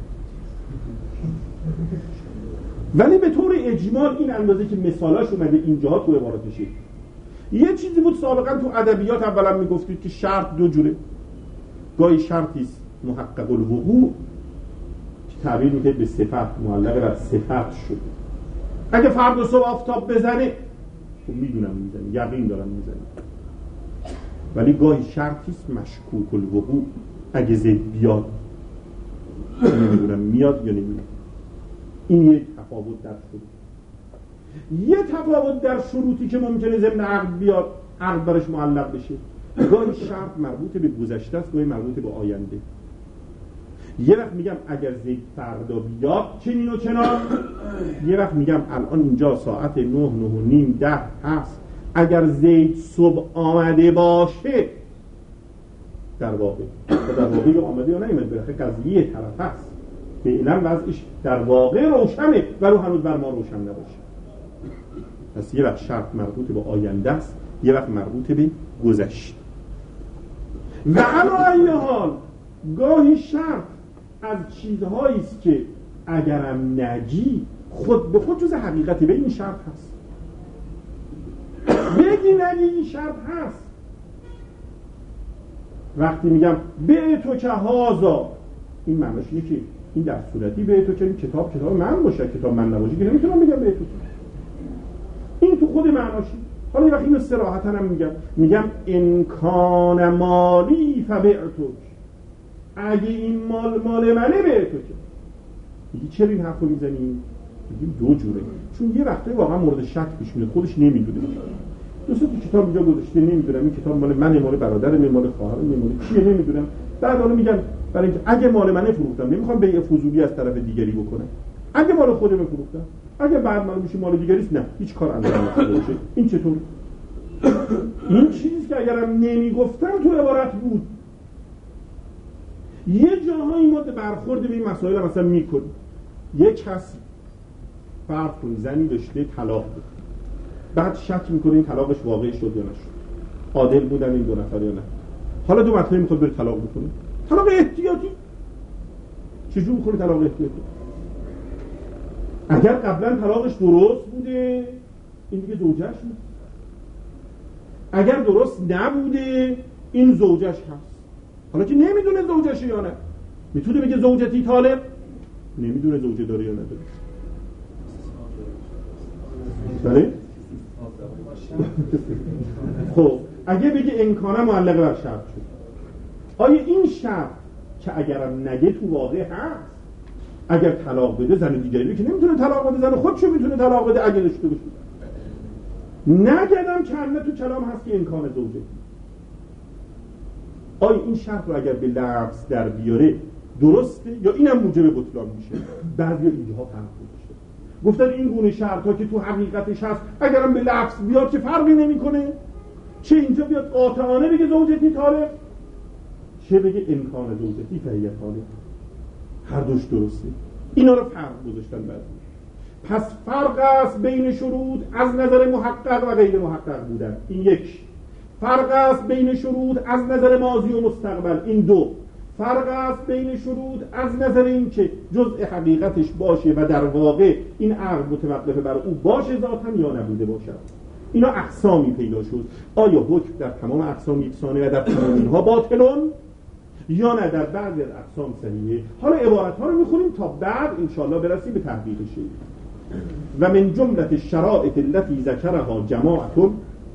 ولی به طور اجمال این اندازه که مثالاش اومده اینجا تو عبارتشه. یه چیزی بود سابقا تو ادبیات اولا میگفتید که شرط دو جوره، گاهی شرطیست محقق الوقوع که تعبیر میکنه به صفت، معلق بر صفت شده. اگه فردا صبح آفتاب بزنه خب میدونم میزنه، یقین دارم میزنه. ولی گاهی شرطیست مشکوک الوقوع، اگه زید بیاد نمیدونم میاد یا نمیاد. این یک تفاوت در شروط. یه تفاوت در شروطی که ممکنه ضمن عقد بیاد، عقد برش معلق بشه. گاهی شرط مربوط به گذشته است، گاهی مربوط به آینده. یه وقت میگم اگر زید فردا بیاد چنین و چنان، یه وقت میگم الان اینجا ساعت نه نه و نیم ده هست، اگر زید صبح آمده باشه، در واقع در واقع آمده یا نیامده برخه قضیه طرف هست، فعلا وضعش در واقع روشنه ولی هنوز بر ما روشن نباشه. پس یه وقت شرط مربوط به آینده است، یه وقت مربوط به گذشته. و علی ای حال گاهی شرط از چیزهایی است که اگرم نگی خود به خود جز حقیقتی به این شرط هست. بگی نگی این شرط هست. وقتی میگم به تو که هازا، این معنیش اینه که این در صورتی به تو که این کتاب کتاب من باشه، کتاب من نباشه که نمیتونم بگم به تو. این تو خود معناشی. حالا یه وقت اینو صراحتاً هم میگم، میگم امکان مالی فبعتک، اگه این مال مال منه به تو که میگی چرا این حرفو میزنی؟ میگیم دو جوره، چون یه وقتی واقعا مورد شک پیش میاد خودش نمیدونه. دوست تو کتاب اینجا گذاشته نمیدونم این کتاب مال من، مال برادرم، مال خواهرم، مال کیه نمیدونم. بعد حالا میگن برای اینکه اگه مال منه فروختم نمیخوام بیع فضولی از طرف دیگری بکنم. اگه مال خودم فروختم، اگه بعد من میشه مال دیگری است، نه هیچ کار انجام نمیشه. این چطور؟ این چیزی که اگرم نمیگفتم تو عبارت بود. یه جاهایی ما برخورد به این مسائل مثلا میکنیم. یک کس فرض کنی زنی داشته طلاق بود، بعد شک میکنه این طلاقش واقعی شد یا نشد، عادل بودن این دو نفر یا نه. حالا دو مرتبه میخواد بره طلاق بکنه، طلاق احتیاطی. چجور میخوره طلاق احتیاطی؟ اگر قبلا طلاقش درست بوده این دیگه زوجش نیست، اگر درست نبوده این زوجش هست. حالا که نمیدونه زوجشه یا نه، میتونه بگه زوجتی طالق؟ نمیدونه زوجه داره یا نداره. داره؟ خب اگه بگه امکانه معلق بر شرط شد، آیا این شرط که اگرم نگه تو واقع هست؟ اگر طلاق بده زن دیگری که نمیتونه طلاق بده، زن خودشو میتونه طلاق بده اگه داشته باشه. نگدم کنه تو کلام هست که امکان زوجه. آیا این شرط رو اگر به لفظ در بیاره درسته یا اینم موجب بطلان میشه؟ بعضی اینجاها فرق گذاشته، گفتن این گونه شرط ها که تو حقیقتش هست اگرم به لفظ بیاد چه فرقی نمیکنه، چه اینجا بیاد قاطعانه بگه زوجتی طالق، چه بگه امکان زوجتی فهیه طالق، هر دوش درسته. اینا رو فرق گذاشتن بعضی. پس فرق است بین شروط از نظر محقق و غیر محقق بودن، این یک. فرق است بین شروط از نظر ماضی و مستقبل، این دو. فرق است بین شروط از نظر این که جزء حقیقتش باشه و در واقع این عقل متوقف بر او باشه ذاتاً یا نبوده باشد. اینا اقسامی پیدا شد. آیا حکم در تمام اقسام یکسانه و در تمام اینها باطلون یا نه در بعضی از اقسام صحیحه؟ حالا عبارت ها رو میخونیم تا بعد انشاءالله برسیم به تحقیقش. و من جملت الشرائط التي ذكرها جماعة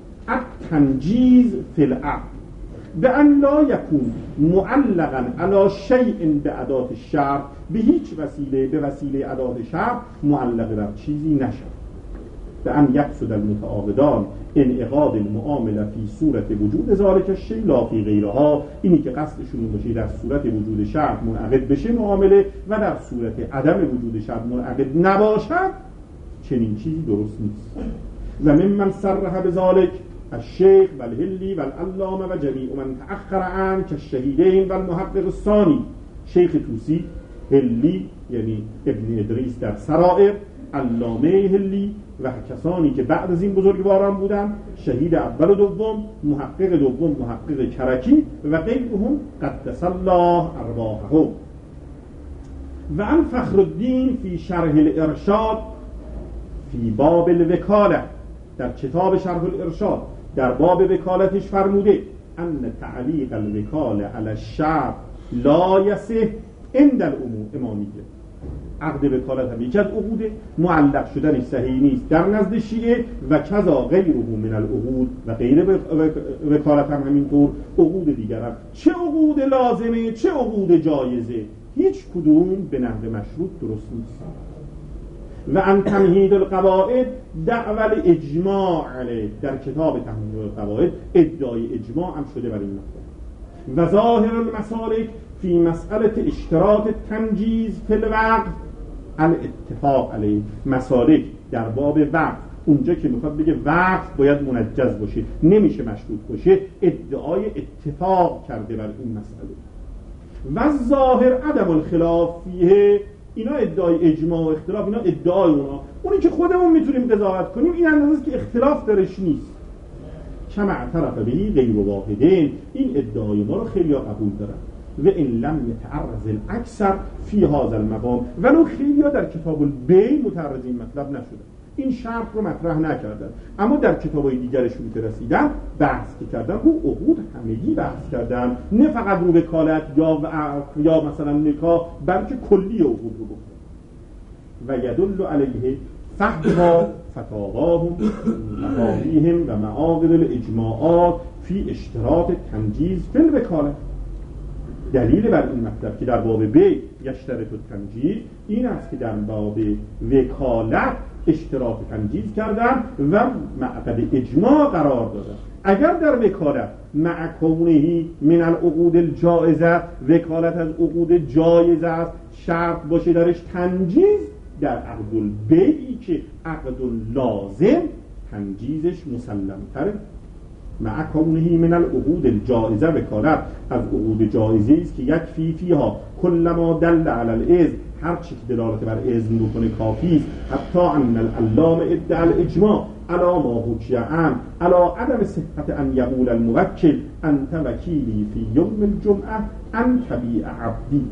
التنجیز فی العقل بأن لا يكون معلقا على شيء بأداة الشرط، به هیچ وسیله به وسیله ادات شرط معلق بر چیزی نشد. بأن يقصد المتعاقدان انعقاد المعامله فی صورت وجود ذلك الشيء لا فی غیرها، اینی که قصدشون باشه در صورت وجود شرط منعقد بشه معامله و در صورت عدم وجود شرط منعقد نباشد، چنین چیزی درست نیست. و ممن صرح بذلك الشیخ و الهلی و العلامه و جمیع من تأخر عنه كالشهیدین و المحقق الثانی، شیخ توسی، هلی یعنی ابن ادریس در سرائر، علامه هلی و کسانی که بعد از این بزرگواران بودن، شهید اول و دوم، محقق دوم محقق کرکی و غیرهم قدس الله ارواحهم. و عن فخر الدین فی شرح الارشاد فی باب الوکاله، در کتاب شرح الارشاد در باب وکالتش فرموده ان تعلیق الوکاله علی الشرط لا یصح عند العموم امامیه. عقد وکالت هم یکی از عقود، معلق شدنش صحیح نیست در نزد شیعه و کذا غیره من العقود، و غیر وکالت هم همینطور عقود دیگر هم، چه عقود لازمه چه عقود جایزه، هیچ کدوم به نحو مشروط درست نیست. و ان تمهید القواعد دعوی اجماع علیه، در کتاب تمهید القواعد ادعای اجماع هم شده بر این مطلب. و ظاهر المسالک فی مسئله اشتراط تنجیز فی الوقت الاتفاق علیه، مسالک در باب وقت اونجا که میخواد بگه وقت باید منجز باشه نمیشه مشروط باشه، ادعای اتفاق کرده بر این مسئله. و ظاهر عدم الخلاف فیه، اینا ادعای اجماع و اختلاف، اینا ادعای اونا، اونی که خودمون میتونیم قضاوت کنیم این اندازه که اختلاف درش نیست. کما اعترف بهی غیر واحدین، این ادعای ما رو خیلی ها قبول دارن. و این لم یتعرض الاکثر فی هذا المقام، ولو خیلی ها در کتاب البیع متعرض این مطلب نشدن، این شرط رو مطرح نکردن، اما در کتابای دیگرشون که رسیدن بحث کردن، رو عقود همگی بحث کردن، نه فقط رو وکالت یا یا مثلا نکاح، بلکه کلی عقود رو گفتن. و یدل علیه فهم فتاواهم مفاهیم و معاقد الاجماعات فی اشتراط تنجیز فی الوکالت، دلیل بر این مطلب که در باب بیع یشترط التنجیز این است که در باب وکالت اشتراط تنجیز کردن و معقد اجماع قرار دادن. اگر در وکالت مع کونه من العقود الجائزه، وکالت از عقود جایزه است، شرط باشه درش تنجیز، در عقد البیعی که عقد لازم تنجیزش مسلم تره. مع کونه من العقود الجائزه، وکالت از عقود جایزه است که یک فی فیها کل ما دل علی الاذن، هر چی که دلالت بر اذن بکنه کافی است. حتی ان العلام ادعا الاجماع علی ما حکی عام علی عدم صحت ان یقول الموکل انت وکیلی فی یوم الجمعه انت بیع عبدی.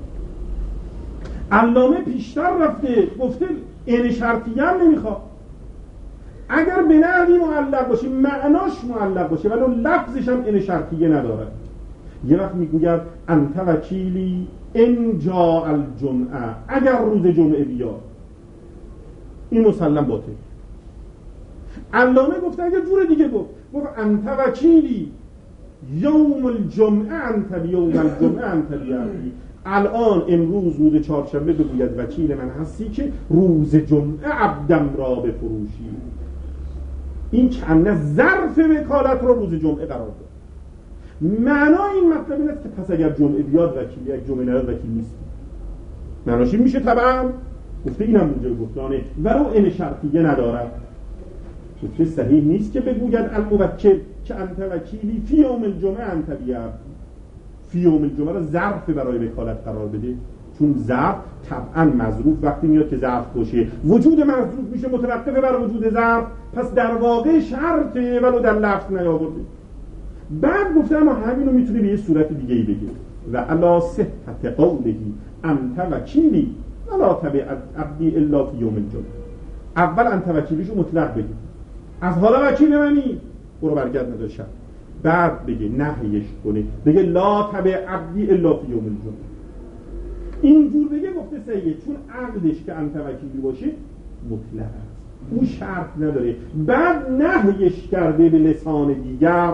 علامه پیشتر رفته گفته این شرطیه هم نمیخواد، اگر به نحوی معلق باشه معناش معلق باشه ولی لفظش هم این شرطیه نداره. یه وقت میگوید انت وکیلی ان جاء الجمعه، اگر روز جمعه بیاد، این مسلم باطل. علامه گفته اگر جور دیگه گفت گفت انت وکیلی یوم الجمعه انت بیوم الجمعه انت بیعبدی، الان امروز روز چهارشنبه بگوید وکیل من هستی که روز جمعه عبدم را بفروشی، این کنه ظرف وکالت را روز جمعه قرار داد. معنای این مطلب این است که پس اگر جمعه بیاد وکیل، یک جمعه نیاد وکیل نیست. معناش این میشه طبعا گفته اینم موجب بطلانه ولو این شرطیه ندارد. گفته صحیح نیست که بگوید الموکل که انت وکیلی فی یوم الجمعه انت بیعبدی، فی یوم الجمعه را ظرف برای وکالت قرار بده، چون ظرف طبعا مظروف وقتی میاد که ظرف باشه وجود مظروف میشه متوقف بر وجود ظرف، پس در واقع شرطه ولو در لفظ نیاورده. بعد گفته اما همینو میتونه به یه صورت دیگه ای بگه و علی صحت قولهی انت وکیلی ولا تبع عبدی الا فی یوم الجمعه. اول انت وکیلیشو مطلق بگه، از حالا وکیل منی برو برگرد نداره شرط. بعد بگه نهیش کنه بگه لا تبع عبدی الا فی یوم الجمعه. اینجور بگه گفته صحیحه، چون عقدش که انت وکیلی باشه مطلق است، اون شرط نداره. بعد نهیش کرده به لسان دیگر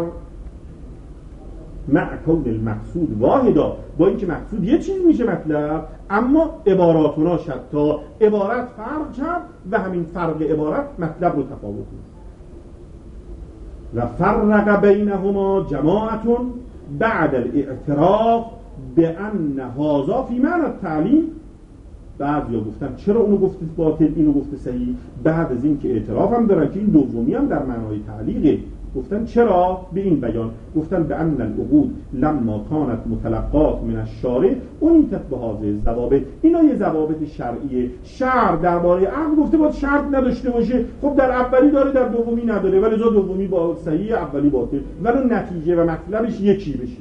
مع کون المقصود واحدا، با اینکه مقصود یه چیز میشه مطلب، اما عباراتونا شتا، عبارت فرق کرد و همین فرق عبارت مطلب رو تفاوت کرد. و فرق بینهما جماعتون بعد الاعتراف به ان هذا فی معنی التعلیم. بعد یا گفتن چرا اونو گفته باطل اینو گفته صحیح، بعد از این که اعتراف هم دارن که این دومی هم در معنای تعلیقه، گفتن چرا به این بیان، گفتن به ان العقود لما کانت متلقات من الشارع انیتت به هذه الضوابط. اینا یه ضوابط شرعیه. شرع درباره عقد گفته باید شرط نداشته باشه، خب در اولی داره در دومی نداره، ولی ذا دومی با صحیح اولی باطل، ولی نتیجه و مطلبش یکی بشه.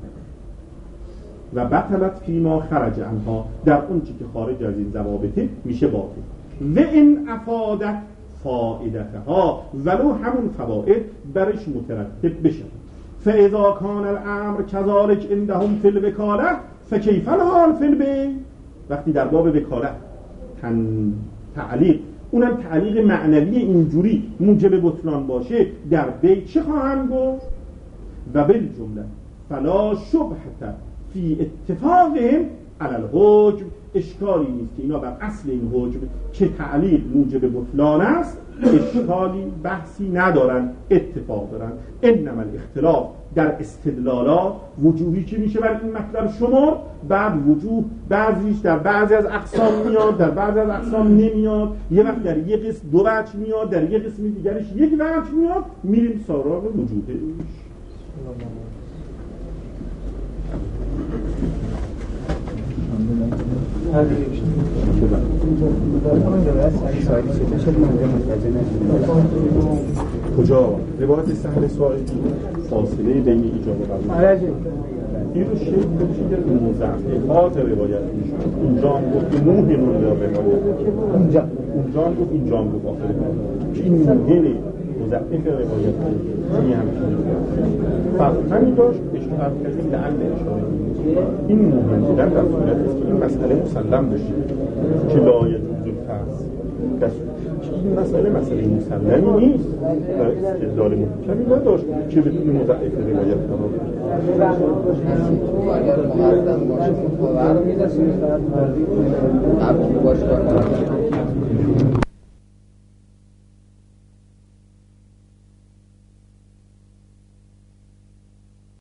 و بطلت فیما خرج عنها، در اون چی که خارج از این ضوابطه میشه باطل. و این افادت فائدتها، ولو همون فوائد برش مترتب بشه. فاذا کان الامر كذلك عندهم فی الوکاله فکیف الحال فی البیع. وقتی در باب وکالت تن تعلیق، اونم تعلیق معنوی اینجوری موجب بطلان باشه، در بیع چه خواهند گفت؟ و بالجمله فلا شبهه فی اتفاقهم علی الحکم. اشکالی نیست که اینا بر اصل این حکم که تعلیق موجب بطلان است اشکالی بحثی ندارن، اتفاق دارن. انما الاختلاف در استدلالات وجوهی که میشه برای این مطلب شمار، بعد وجوه بعضیش در بعضی از اقسام میاد، در بعضی از اقسام نمیاد، یه وقت در یک قسم دو وجه میاد، در یک قسم دیگرش یک وجه میاد، میریم سراغ وجوهش. کجا؟ روایت سهل سائلی فاصله بین ایجاب و قبول. این رو شکل بچید موضعات روایت میشه. اونجا هم گفت موهی رو روایت، اونجا اونجا هم گفت اینجا هم گفت آخر که این موهی مضعف روایت این همچنین فقط همین داشت اشتغال کردیم لعل اشاره. این موهن بودن در صورت است که این مسئله مسلم بشه که لا یجوز الفصل، این مسئله مسئله مسلمی نیست و استدلال محکمی نداشت که بتونه مضعف روایت قرار بده. اگر مقدم باشه خب خبر میرسه قبل باشه